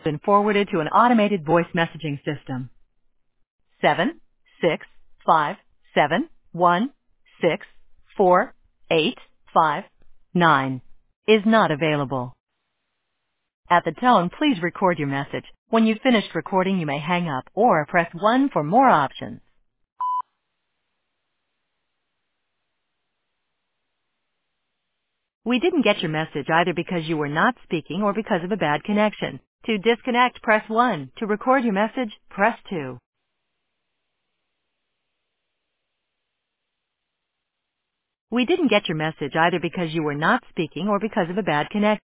Been forwarded to an automated voice messaging system. 76571648559 is not available. At the tone, please record your message. When you've finished recording, you may hang up or press 1 for more options. We didn't get your message either because you were not speaking or because of a bad connection. To disconnect, press 1. To record your message, press 2. We didn't get your message either because you were not speaking or because of a bad connection.